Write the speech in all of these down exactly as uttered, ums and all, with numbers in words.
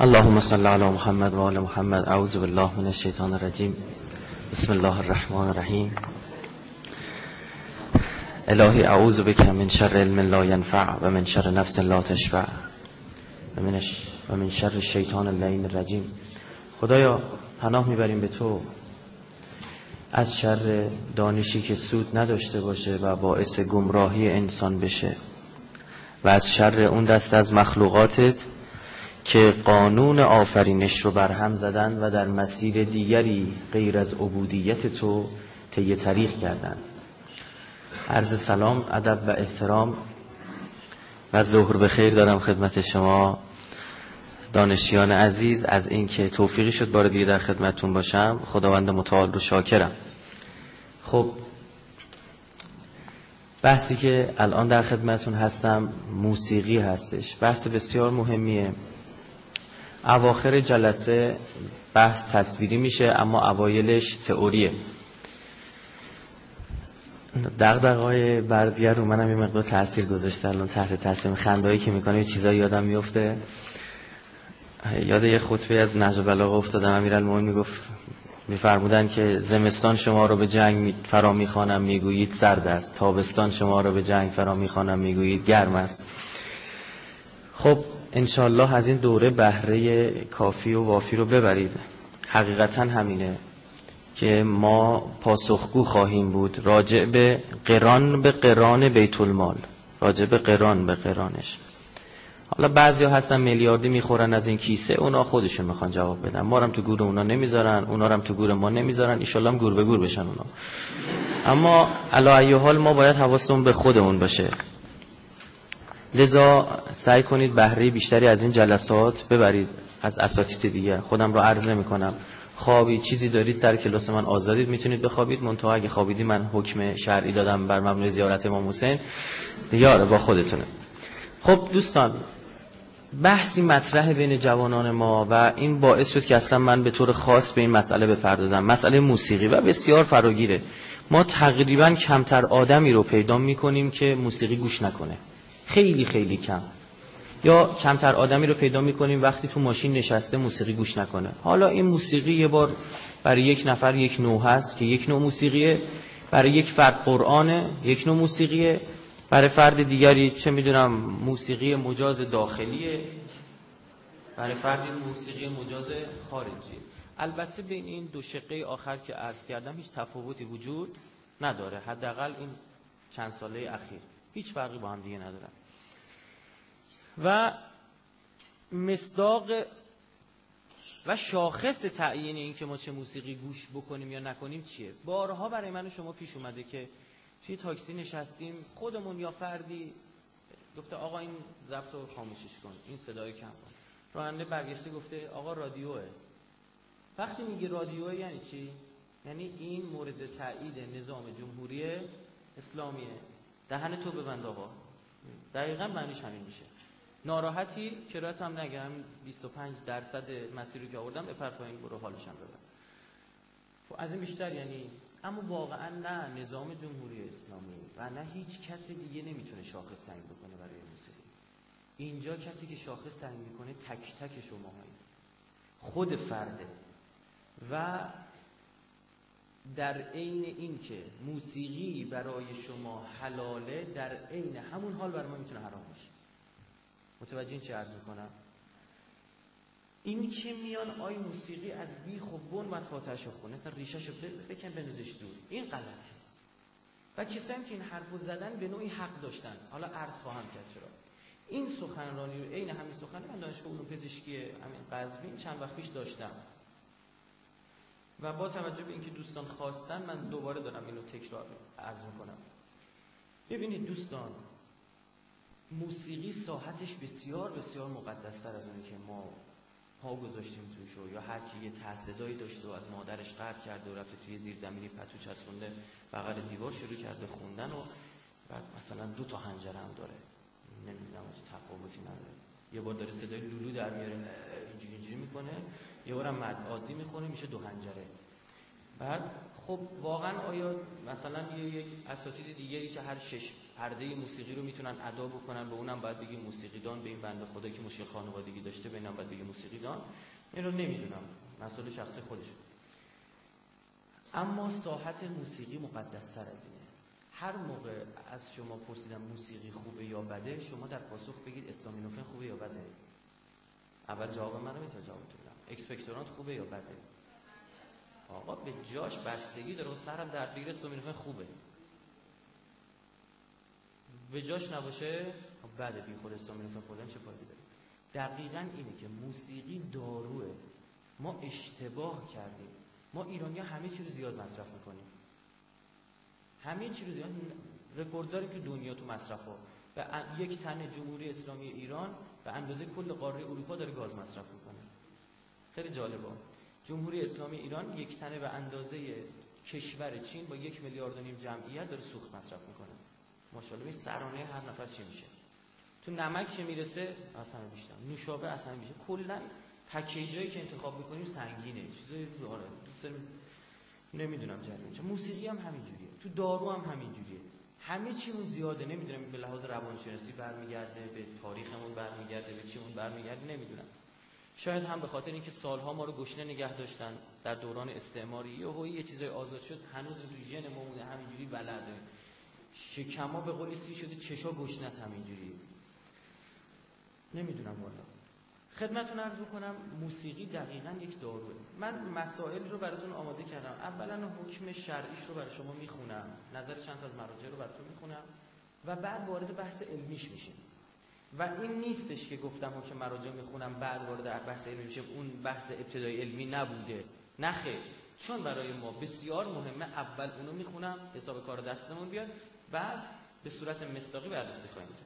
اللهم صل علی محمد و آل محمد. اعوذ بالله من الشیطان الرجیم. بسم الله الرحمن الرحیم. الهی اعوذ بک من شر علم لا ینفع و من شر نفس لا تشبع و من و من شر الشیطان اللعین الرجیم. خدایا پناه میبریم به تو از شر دانشی که سود نداشته باشه و باعث گمراهی انسان بشه و از شر اون دست از مخلوقاتت که قانون آفرینش رو برهم زدن و در مسیر دیگری غیر از عبودیت تو طی طریق کردن. عرض سلام، ادب و احترام و ظهر بخیر دارم خدمت شما دانشیان عزیز از اینکه توفیقی شد بار دیگه در خدمتتون باشم. خداوند متعال رو شاکرم. خب بحثی که الان در خدمتتون هستم موسیقی هستش. بحث بسیار مهمیه. اواخر جلسه بحث تصویری میشه اما اوایلش تئوریه. دغدغه‌های بردیگر رو منم یه مقدار تاثیر گذاشته. الان تحت تاثیر خندهایی که میکنه یه چیزایی یادم میفته. یاد یه خطبه از نهج البلاغه افتادم. امیرالمومنین میگفت میفرمودن که زمستان شما رو به جنگ فرا میخوانم میگویید سرد است، تابستان شما رو به جنگ فرا میخوانم میگویید گرم است. خب انشالله از این دوره بهره کافی و وافی رو ببرید. حقیقتا همینه که ما پاسخگو خواهیم بود راجع به قران به قران بیت المال، راجع به قران به قرانش. حالا بعضیا هستن میلیاردی میخورن از این کیسه، اونا خودشون میخوان جواب بدن. ما رو هم تو گور اونا نمیذارن، اونا رو هم تو گور ما نمیذارن. ان شاءالله هم گور به گور بشن اونا. اما علی ای حال ما باید حواسمون به خودمون باشه. لذا سعی کنید بهره بیشتری از این جلسات ببرید از اساتید دیگه. خودم رو عرض میکنم خوابی چیزی دارید سر کلاس من آزادید، میتونید بخوابید. منتها اگه خوابیدی من حکم شرعی دادم بر مبنای زیارت امام حسین دیگه با خودتونه. خب دوستان، بحثی مطرح بین جوانان ما و این باعث شد که اصلا من به طور خاص به این مسئله بپردازم. مسئله موسیقی و بسیار فراگیره. ما تقریبا کمتر آدمی رو پیدا میکنیم که موسیقی گوش نکنه. خیلی خیلی کم. یا کمتر آدمی رو پیدا میکنیم وقتی تو ماشین نشسته موسیقی گوش نکنه. حالا این موسیقی یه بار برای یک نفر یک نوع هست که یک نوع موسیقیه، برای یک فرد قرآنه یک نوع موسیقیه، برای فرد دیگری چه میدونم موسیقی مجاز داخلیه، برای فردی موسیقی مجاز خارجی. البته بین این دو شقه آخر که عرض کردم هیچ تفاوتی وجود نداره. حداقل این چند ساله اخیر هیچ فرقی با هم دیگه نداره. و مصداق و شاخص تعیین این که ما چه موسیقی گوش بکنیم یا نکنیم چیه؟ بارها برای من و شما پیش اومده که توی تاکسی نشستیم، خودمون یا فردی گفته آقا این ضبط رو خاموشش کن، این صدای کم کن. راننده برگشته گفته آقا رادیوه. وقتی میگه رادیوه یعنی چی؟ یعنی این مورد تایید نظام جمهوری اسلامیه. دهن تو ببند آقا. دقیقاً معنیش همین میشه. ناراحتی کرات هم نگم، بیست و پنج درصد مسیری که آوردم بپر پایین برو حالش هم ببر. از این بیشتر یعنی. اما واقعا نه نظام جمهوری اسلامی و نه هیچ کسی دیگه نمیتونه شاخص تعیین بکنه برای موسیقی. اینجا کسی که شاخص تعیین میکنه تک تک شماهایی، خود فرده. و در عین این که موسیقی برای شما حلاله، در عین همون حال برای ما میتونه حرام باشه. متوجه این چه عرض میکنم؟ این که میان آی موسیقی از بیخ و بن و فاتحه‌شو خونه، اصلا ریشه‌شو بکن بنوزش دور، این غلطه. و کسایی که این حرفو زدن به نوعی حق داشتن. حالا عرض خواهم کرد چرا. این سخنرانی رو عین همین سخنرانی من دانشگاه علوم پزشکی همین قزوین چند وقت پیش داشتم. و با توجه به اینکه دوستان خواستن من دوباره دارم اینو تکرار عرض میکنم. ببینید دوستان، موسیقی ساحتش بسیار بسیار مقدس‌تر از اونی که ما پا گذاشتیم توش، یا هر کی یه تحصیدایی داشته و از مادرش قهر کرده و رفته توی زیرزمینی پتو چسبونده بغل دیوار شروع کرده خوندن و بعد مثلا دو تا حنجره هم داره، نمیدونم چه تفاوتی نداره. یه بار داره صدای لولو در میاره اینجوری اینجوری میکنه، یه بارم مد عادی میخونه میشه دو حنجره. بعد خب واقعا آیا مثلا یک اساتید دیگری که هر شش پرده موسیقی رو میتونن ادا بکنن به اونم باید بگیم موسیقیدان، به این بنده خدا که مشکل خانوادگی داشته به اینم باید بگیم موسیقیدان؟ این رو نمیدونم، مسئله شخصی خودشون. اما ساحت موسیقی مقدس‌تر از اینه. هر موقع از شما پرسیدم موسیقی خوبه یا بده، شما در پاسخ بگید استامینوفن خوبه یا بده. اول جواب منو میتونم جواب بدم. اکسپکتورانت خوبه یا بده؟ آقا به جاش بستگی داره. سرم درد بگیره استامینوفن خوبه، به جاش نباشه بده. بی خود استامینوفن خوردن چه فایده داره؟ دقیقاً اینه که موسیقی داروه. ما اشتباه کردیم. ما ایرانی‌ها همه چی رو زیاد مصرف میکنیم، همه چی رو زیاد. رکورد داریم تو دنیا تو مصرف‌ها. به یک تن جمهوری اسلامی ایران به اندازه کل قاره اروپا داره گاز مصرف میکنه. خیلی جالبه. جمهوری اسلامی ایران یک تنه به اندازه کشور چین با یک میلیارد و نیم جمعیت داره سوخت مصرف میکنه. ماشاءالله. این سرانه هر نفر چی میشه؟ تو نمک که میرسه اصلا بیشتر، نوشابه اصلا بیشتر. کلا پکیجایی که انتخاب میکنیم سنگینه، چیزای آره دوست نمیدونم جریان. چه موسیقی هم همین جوریه، تو دارو هم همین جوریه. همه چیمون زیاده. نمیدونم به لحاظ روانشناسی برمیگرده، به تاریخمون برمیگرده، به چیمون برمیگرده نمیدونم. شاید هم به خاطر اینکه سالها ما رو گشنه نگه داشتن در دوران استعماری، یهو یه چیزای آزاد شد، هنوز تو ژن ما مونده همینجوری بلده. شکما به قولی سی شده، چشا گشنه است همینجوری. نمیدونم والا. خدمتتون عرض بکنم موسیقی دقیقاً یک داروه. من مسائل رو براتون آماده کردم. اولا حکم شرعیش رو برای شما میخونم، نظر چند تا از مراجع رو براتون میخونم و بعد وارد بحث علمیش میشیم. و این نیستش که گفتم حکم مراجع میخونم بعد وارد بحث علمی میشیم، اون بحث ابتدایی علمی نبوده. نخیر، چون برای ما بسیار مهمه اول اونو میخونم حساب کار دستمون بیاد، بعد به صورت مصداقی بررسی خواهیم کرد.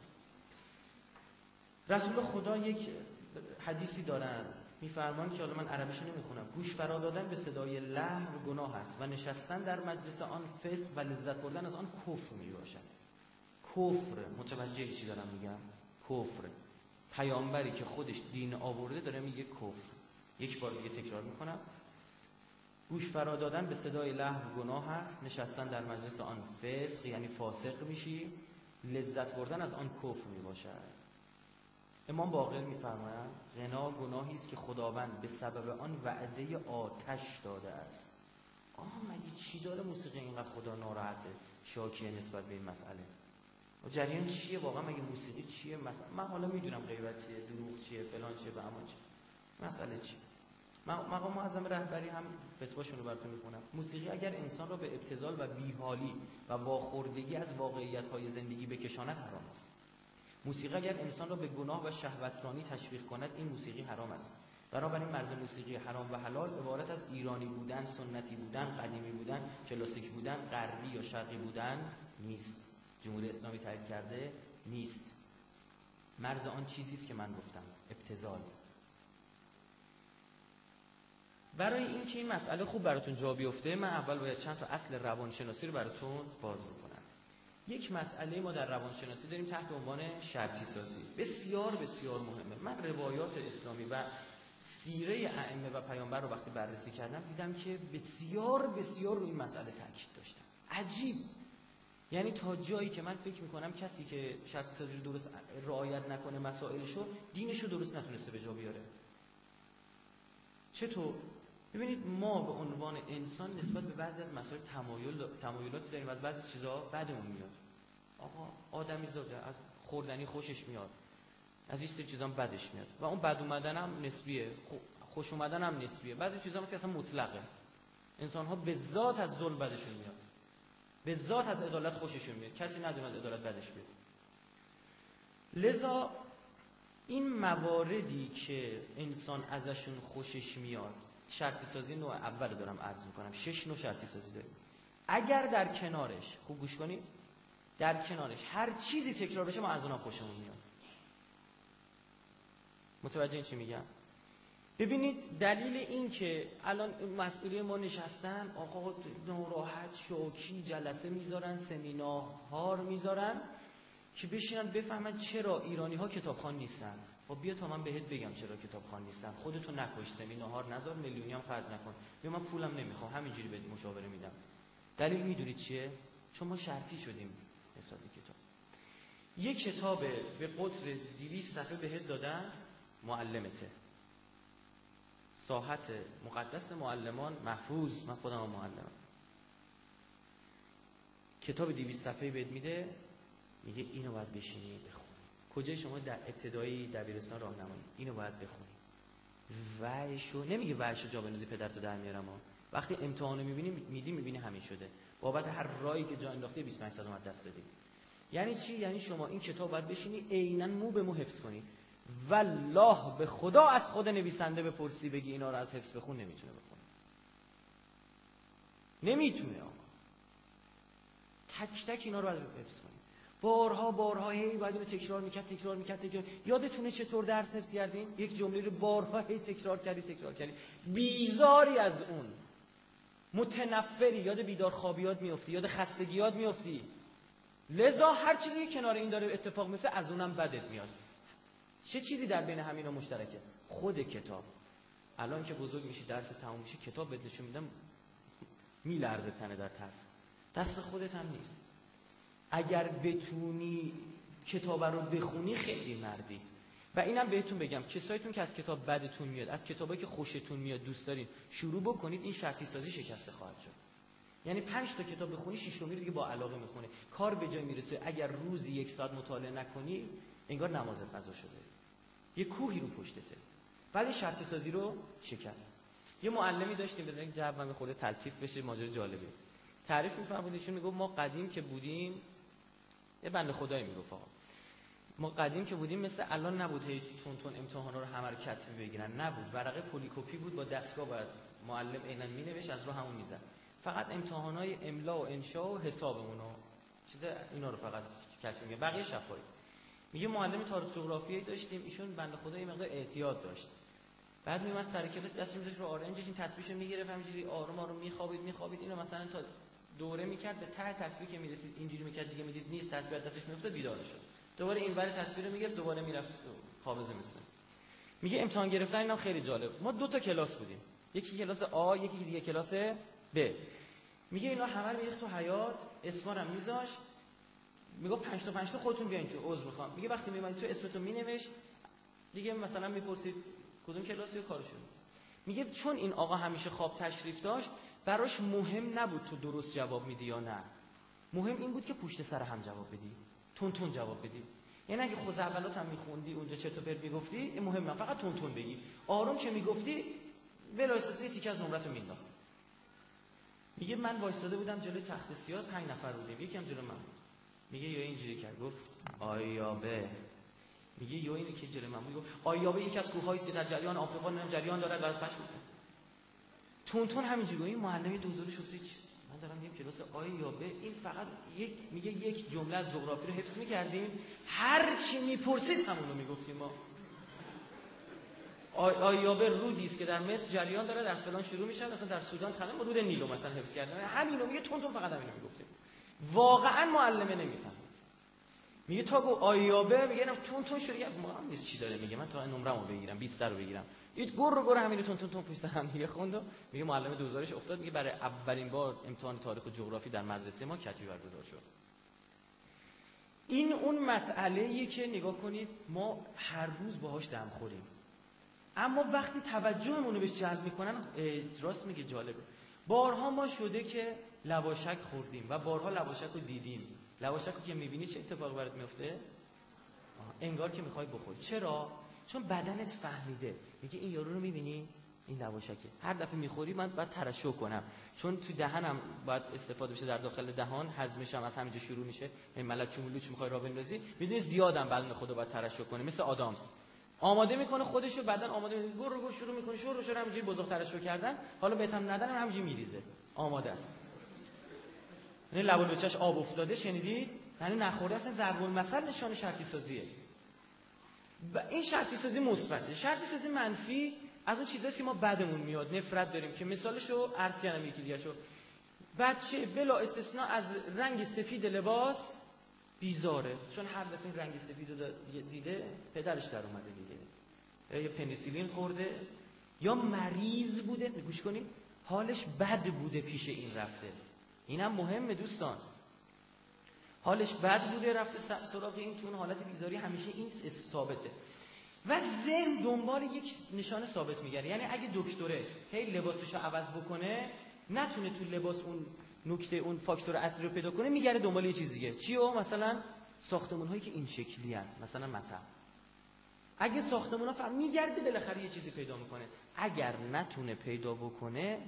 رسول خدا یک حدیثی دارن میفرمان که حالا من عربیشو نمیخونم، گوش فرا دادن به صدای لهو گناه است و نشستن در مجلس آن فسق و لذت بردن از آن کفر میباشد. کفر، متوجه چی دارم میگم؟ کفر. پیامبری که خودش دین آورده داره میگه کفر. یک بار دیگه تکرار میکنم، گوش فرا دادن به صدای لهو گناه است، نشستن در مجلس آن فسق یعنی فاسق میشی، لذت بردن از آن کفر میباشد. امام باقر میفرمایند غنا گناهی است که خداوند به سبب آن وعده آتش داده است. آه مگه چی داره موسیقی اینقدر خدا ناراحته شاکیه نسبت به این مسئله؟ و جریان چیه واقعا؟ مگه موسیقی چیه؟ مثلا من حالا میدونم غیبت چیه، دروغ چیه، فلان چیه، به اما چیه، مسئله چیه؟ مقام معظم رهبری هم فتواشون رو براتون میخونم. موسیقی اگر انسان را به ابتذال و بیحالی و واخوردگی از واقعیت‌های زندگی بکشاند حرام است. موسیقی اگر انسان را به گناه و شهوترانی تشویق کند این موسیقی حرام است. بنابراین مرز موسیقی حرام و حلال عبارت از ایرانی بودن، سنتی بودن، قدیمی بودن، کلاسیک بودن، غربی یا شرقی بودن نیست. جمهوری اسلامی تایید کرده نیست. مرز آن چیزی است که من گفتم، ابتذال. برای اینکه این مسئله خوب براتون جا بیفته من اول باید چند تا اصل روانشناسی رو براتون باز بکنم. یک مسئله ما در روانشناسی داریم تحت عنوان شرطی سازی، بسیار بسیار مهمه. من روایات اسلامی و سیره ائمه و پیامبر رو وقتی بررسی کردم دیدم که بسیار بسیار روی این مسئله تاکید داشتن. عجیب، یعنی تا جایی که من فکر میکنم کسی که شرطی سازی رو درست رعایت نکنه مسائلشو، دینشو درست نتونسته به جا بیاره. چطور؟ ببینید ما به عنوان انسان نسبت به بعضی از مسائل تمایل تمایلاتی داریم، از بعضی چیزا بدمون میاد. آقا آدمی زاده از خوردنی خوشش میاد، از این سری چیزا بدش میاد و اون بد اومدن هم نسبیه، خوش اومدن هم نسبیه. بعضی چیزا مثلا اصلا مطلقه. انسان ها به ذات از ظلم بدشون میاد، به ذات از عدالت خوششون میاد، کسی ندونه عدالت بدش بیاد. لذا این مواردی که انسان ازشون خوشش میاد، شرطی سازی نوع اول دارم عرض میکنم، شش نوع شرطی سازی داریم. اگر در کنارش، خوب گوش کنید، در کنارش هر چیزی تکرار بشه ما از اونها خوشمون میاد. متوجه این چی میگم؟ ببینید دلیل این که الان مسئولین ما نشستن، آقا ناراحت شوکی جلسه میذارن، سمینارها میذارن که بشینن بفهمن چرا ایرانی ها کتابخوان نیستن. خب بیا تا من بهت بگم چرا کتابخوان نیستم. خودتو نکش، سمینار نذار، میلیونی هم خرج نکن. بیا من پولم نمیخوام، همینجوری بهت مشاوره میدم. دلیل میدونید چیه؟ چون ما شرطی شدیم نسبت به کتاب. یک کتاب به قطر دویست صفحه بهت دادن، معلمته. ساحت مقدس معلمان محفوظ، من خودم هم معلمم. کتاب دویست صفحه بهت میده، میگه اینو باید بشینی بخونی. کجای شما در ابتدایی دبیرستان راهنمایی اینو باید بخونی. وایشو نمیگه وایشو جا بندازی پدرتو در میارم ها. وقتی امتحانو میبینی میدی میبینی همین شده. بابت هر راهی که جا انداخته بیست و پنج صد اومد دست دادی. یعنی چی؟ یعنی شما این کتاب باید بشینی عیناً مو به مو حفظ کنی. والله به خدا از خود نویسنده بپرسی بگی اینا رو از حفظ بخون، نمیتونه بخونه. نمیتونه آقا. تک تک اینا رو باید حفظ کنی. بارها بارها هی باید اینو تکرار میکرد تکرار میکرد تکرار. یادتونه چطور درس حفظ کردین؟ یک جمله رو بارها هی تکرار کردی تکرار کردی. بیزاری از اون. متنفری، یاد بیدار خوابیات میافتی، یاد خستگیات میافتی. لذا هر چیزی کنار این داره اتفاق میفته از اونم بدت میاد. چه چیزی در بین همینا مشترکه؟ خود کتاب. الان که بزرگ میشی درس تموم میشه کتاب بهت نشون میدم میلرزه تنه در ترس. دست خودت هم نیست. اگر بتونی کتاب رو بخونی خیلی مردی. و اینم بهتون بگم کسایتون که از کتاب بدتون میاد، از کتابایی که خوشتون میاد دوست دارین شروع بکنید، این شرطی سازی شکسته خواهد شد. یعنی پنج تا کتاب بخونی ششمی دیگه با علاقه میخونه. کار به جای میرسه. اگر روزی یک ساعت مطالعه نکنی انگار نمازت قضا شده. یه کوهی رو پشتته. بعد شرطی سازی رو شکست. یه معلمی داشتیم بزنید جو من خود تلطیف بشه، ماجرا جالبه. تعریف می‌فرمود ایشون میگفت ما قدیم که بودیم، یه بنده خدایی میگفت آقا ما قدیم که بودیم مثل الان نبود هی تون تون امتحانا رو همه رو کتبی بگیرن، نبود. ورقه پلی‌کپی بود با دستگاه باید معلم عیناً مینوشت از رو همون میزد. فقط امتحانای املا و انشا و حسابمون و چیز اینا رو فقط کتبی میگه، بقیه شفاهی. میگه معلم تاریخ جغرافیایی داشتیم، ایشون بنده خدا یه مقدار اعتیاد داشت. بعد میومد سر کلاس دستش میذاشت رو آرنجش، این تسبیحشو میگرفت همینجوری آروم آروم میخوابید میخوابید اینو مثلا تا دوره میکرد، به ته تسبیح که میرسید اینجوری میکرد دیگه میدید نیست، تسبیح دستش میافتاد بیدار شد. دوباره این ور تسبیح رو میگرفت دوباره میرفت خواب زمستون. میگه امتحان گرفتن اینا خیلی جالب. ما دو تا کلاس بودیم، یکی کلاس آ یکی دیگه کلاس ب. میگه اینا همه رو میریخت تو حیاط، اسمارم میذاش، میگه پنج تا پنج تا خودتون بیاین تو، عذر میخوام. میگه وقتی میمونید تو اسمتون مینوشت دیگه، مثلا میپرسید کدوم کلاسی و کارشون. میگه چون این آقا همیشه خواب تشریف داشت براش مهم نبود تو درست جواب میدی یا نه، مهم این بود که پشت سر هم جواب بدی، تون تون جواب بدی. یعنی اگه خود اولات هم میخوندی اونجا چرت و پرت میگفتی این مهمه، فقط تون تون بگی، آروم که میگفتی بلا استثنا تیکه از نمرتو مینداخت. میگه من وایساده بودم جلوی تخت سیاه، پنج نفر بودیم، یکی هم جلوی من بود. میگه یا اینجوری کرد گفت آیابه. میگه یا اینی که جلوی من بود گفت آیابه یکی از کوه‌هایی است که در جریان آفریقا نم جریان دارد و از پشم تون تون همینجوری. این معلمی دوزاری شد هیچ، من دارم میگم کلاس آیابه، این فقط یک میگه یک جمله از جغرافی رو حفظ می‌کردیم، هر چی میپرسید همون رو میگفتیم ما. آیابه رودی است که در مصر جریان داره، در فلان شروع میشه، مثلا در سودان تمام رود نیلو مثلا حفظ کردن، همین رو میگه تون تون فقط همین رو میگفتیم. واقعا معلمه نمیفهم. میگه تا گفت آیابه میگه تون تون شروع کرد، ما هم نیست چی داره میگه، من تا نمرهمو بگیرم بیست رو بگیرم، این گر رو گر همین تون تون تون پشت هم دیگه خوند. میگه معلم دوزارش افتاد، میگه برای اولین بار امتحان تاریخ و جغرافی در مدرسه ما کتبی برگزار شد. این اون مسئله‌ایه که نگاه کنید ما هر روز باهاش دم خوریم، اما وقتی توجهمون رو بهش جلب میکنن، راست میگه جالبه. بارها ما شده که لواشک خوردیم و بارها لواشک رو دیدیم. لواشک رو که میبینی چه اتفاقی برات میفته؟ انگار که میخوای بخوری. چرا؟ چون بدنت فهمیده، میگه این یارو رو میبینی این لواشکه، هر دفعه میخوری من باید ترشح کنم، چون تو دهنم باید استفاده بشه، در داخل دهان هضمش هم از همینجا شروع میشه، این ملت چمولوچ میخوای راه بندازی، میدونی زیادم بدن خودو باید ترشح کنه، مثل آدامس آماده میکنه خودشو، بعدن آماده میکنه گور گور شروع میکنه شروع شروع همینجوری بزرگ ترشح کردن، حالا بهتم ندن همینجوری میریزه، آماده است. این لب و لوچش آب افتاده، شنیدید؟ یعنی نخورده، اصلا ضرب المثل نشان شرطی سازیه. و این شرطی سازی مثبته. شرطی سازی منفی از اون چیزاست که ما بدمون میاد، نفرت داریم، که مثالشو عرض کردم یکی دیگه‌شو. بچه بلا استثناء از رنگ سفید لباس بیزاره، چون هر دفعه این رنگ سفید رو دیده پدرش در اومده دیگه. یا پنیسیلین خورده یا مریض بوده، گوش کنید، حالش بد بوده پیش این رفته. اینم مهمه دوستان، حالش بد بوده رفته سراغ این، تو اون حالت بیزاری همیشه این ثابته و ذهن دنبال یک نشانه ثابت میگره. یعنی اگه دکتره هی لباسشو عوض بکنه نتونه تو لباس اون نکته اون فاکتور اصلی رو پیدا کنه، میگره دنبال یه چیز دیگه. چیو؟ مثلا ساختمون هایی که این شکلی هن، مثلا مطب. اگه ساختمون ها فهم میگرده بالاخره یه چیزی پیدا میکنه. اگر نتونه پیدا بکنه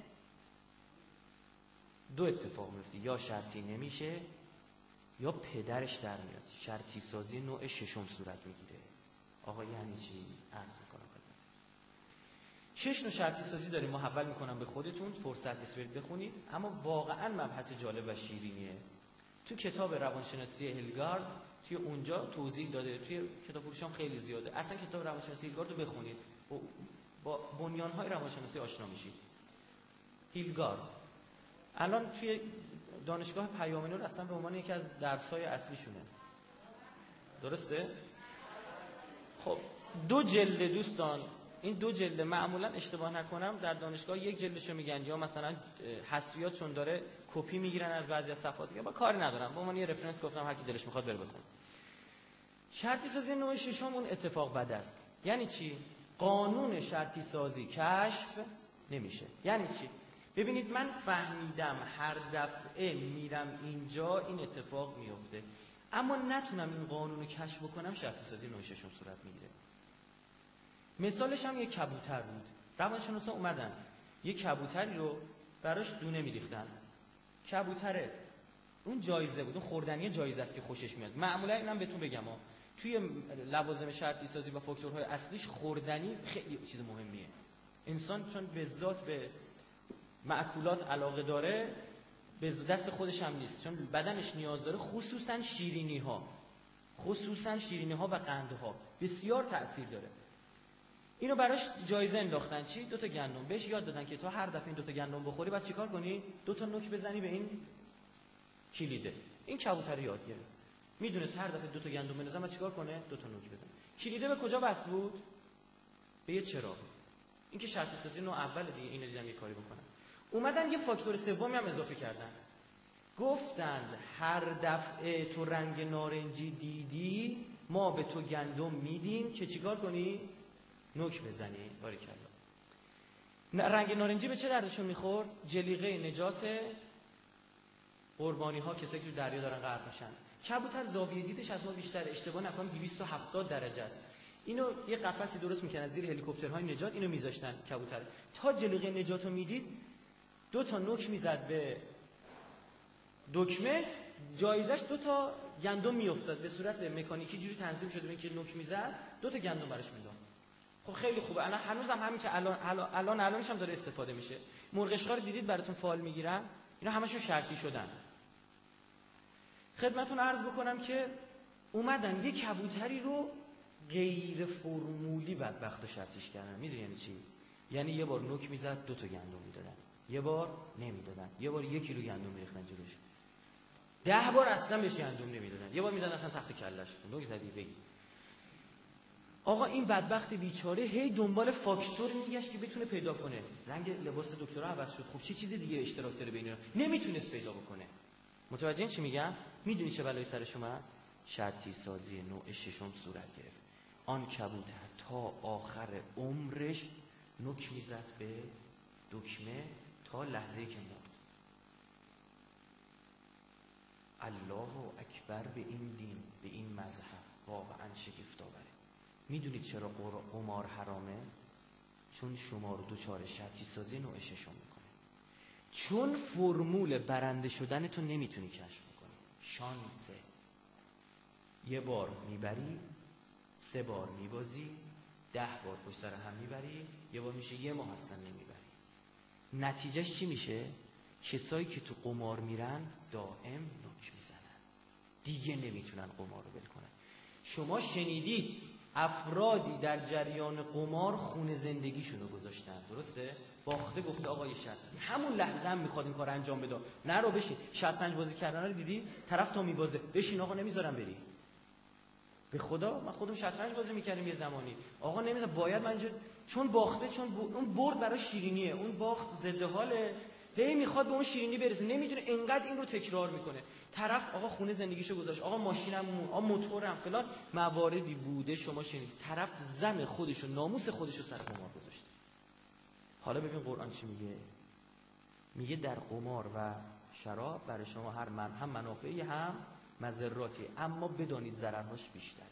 دو اتفاق میفته، یا شرطی نمیشه یا پدرش در میاد. شرطی سازی نوع ششم صورت میگیره. آقا یعنی چی؟ عرض میکنم خدمت. شش نوع شرطی سازی داریم، محول میکنم به خودتون، فرصت بس برید بخونید. اما واقعا مبحث جالب و شیرینیه. تو کتاب روانشناسی هیلگارد توی اونجا توضیح داده، توی کتاب فروش هم خیلی زیاده. اصلا کتاب روانشناسی هیلگارد رو بخونید، با بنیان‌های روانشناسی آشنا میشید. هیلگارد الان توی دانشگاه پیام نور اصلا به عنوان یکی از درس‌های اصلیشونه. درسته؟ خب دو جلد دوستان، این دو جلد معمولا اشتباه نکنم در دانشگاه یک جلدشو میگن، یا مثلا حذفیات چون داره کپی میگیرن از بعضی از صفحاتی که با کاری ندارم، با من یه رفرنس گفتم هر کی دلش میخواد بره بخونه. شرطی سازی نوع ششم اون اتفاق بد است. یعنی چی؟ قانون شرطی سازی کشف نمیشه. یعنی چی؟ ببینید من فهمیدم هر دفعه میرم اینجا این اتفاق میفته، اما نتونم این قانون رو کشف بکنم، شرطی سازی نوع ششم صورت میگیره. مثالش هم یک کبوتر بود. روانشناسا اومدن یک کبوتری رو براش دونه میریختن. کبوتره اون جایزه بود، اون خوردنی جایزه است که خوشش میاد. معمولا اینم بهتون بگم ها، توی لوازم شرطی سازی و فاکتورهای اصلیش خوردنی خیلی چیز مهمیه. انسان چون به ذات به مأکولات علاقه داره، به دست خودش هم نیست، چون بدنش نیاز داره، خصوصا شیرینی ها، خصوصا شیرینی ها و قندها بسیار تأثیر داره. اینو براش جایزه انداختن. چی؟ دو تا گندم. بهش یاد دادن که تا هر دفعه این دو تا گندم بخوری بعد چیکار کنی؟ دو تا نوک بزنی به این کلیده. این کبوتر یاد گرفت، میدونست هر دفعه دو تا گندم بندازم بعد چیکار کنه؟ دو تا نوک بزنه. کلیده به کجا وصل بود؟ به یه چراغ. این که شرط سازی نوع اول دیگه، اینو دیدم یه کاری بکنن. اومدن یه فاکتور سومی هم اضافه کردن. گفتند هر دفعه تو رنگ نارنجی دیدی ما به تو گندم میدیم که چیکار کنی؟ نوک بزنی. باریکلا. رنگ نارنجی به چه دردشون میخورد؟ جلیقه نجات قربانی ها، کسایی که تو دریا دارن غرق میشن. کبوتر زاویه دیدش از ما بیشتر، اشتباه نکنم دویست و هفتاد درجه است. اینو یه قفسی درست میکنن زیر هلیکوپترهای نجات، اینو میذاشتن کبوتر تا جلیقه نجاتو میدید دو تا نوک میزد به دکمه، جایزش دو تا گندم میافتاد به صورت مکانیکی جوری تنظیم شده بود که نوک میزد دو تا گندم براش میداد. خب خیلی خوبه. الان هنوزم همین که الان الان الان الانش هم داره استفاده میشه. مرغ اشغال دیدید براتون فال میگیرن، اینا همشون شرطی شدن. خدمتتون عرض بکنم که اومدن یه کبوتری رو غیر فرمولی بدبخت و شرطیش کردن. میدونی یعنی چی؟ یعنی یه بار نوک میزد دو تا گندم میدادن، یه بار نمیدادن، یه بار یک کیلو گندم میریختن جلوش، ده بار اصلا بهش گندم نمیدادن، یه بار میزدن اصلا تخت کلهش. نوک زدی بگی. آقا این بدبخت بیچاره هی دنبال فاکتور میگشت که بتونه پیدا کنه. رنگ لباس دکترا عوض شد، خب چه چیز دیگه اشتراک داره بین اینا؟ نمیتونست پیدا بکنه. متوجه چی میگم؟ میدونی چه بلایی سرش اومد؟ شرطی سازی نوع ششم صورت گرفت. آن کبوتر تا آخر عمرش نوک میزد به دکمه تا لحظه‌ای که مرد. الله اکبر به این دین، به این مذهب واقعا شگفت‌آوره. میدونید چرا قمار حرامه؟ چون شما رو دوچار شرطی سازی نوع ششم میکنه. چون فرمول برنده شدن تو نمیتونی کشف کنی. شانسه. یه بار میبری، سه بار میبازی، ده بار پشت سر هم میبری، یه بار میشه یه ماه اصلا نمیبری. نتیجهش چی میشه؟ کسایی که تو قمار میرن دائم نوک میزنن، دیگه نمیتونن قمار رو ول کنن. شما شنیدید افرادی در جریان قمار خون زندگیشونو گذاشتن، درسته؟ باخته گفته آقا یه شرط، همون لحظه هم میخواد این کار انجام بده. نه رو بشین. شطرنج بازی کردن رو دیدی؟ طرف تا میبازه بشین آقا نمیذارم بری. به خدا من خودم شطرنج بازی میکردم یه زمانی. آقا نمیذاره باید من اینجا چون باخته، چون ب... اون برد برای شیرینیه، اون باخت ضد حاله، هی میخواد به اون شیرینی برسه، نمیدونه انقدر این رو تکرار میکنه. طرف آقا خونه زندگیشو گذاشت، آقا ماشینم، آقا موتورم، فلان مواردی بوده شما شنید، طرف زن خودشو، ناموس خودشو سر قمار گذاشته. حالا ببین قرآن چی میگه. میگه در قمار و شراب برای شما هر من هم منافعی هم مضراتی، اما بدانید ضررهاش بیشتره.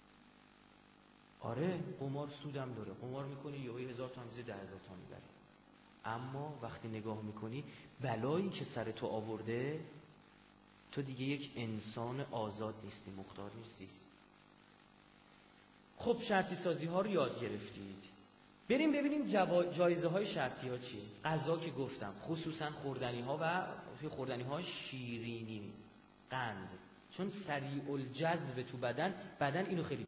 آره قمار سودم داره، قمار میکنی یه هزار تا میزه ده هزار تا میبری، اما وقتی نگاه میکنی بلایی که سر تو آورده، تو دیگه یک انسان آزاد نیستی، مختار نیستی. خب شرطی سازی ها رو یاد گرفتید، بریم ببینیم جوا... جایزه های شرطی ها چیه. غذا که گفتم، خصوصا خوردنی ها و خوردنی ها شیرینی، قند، چون سریع الجذب تو بدن بدن اینو خیلی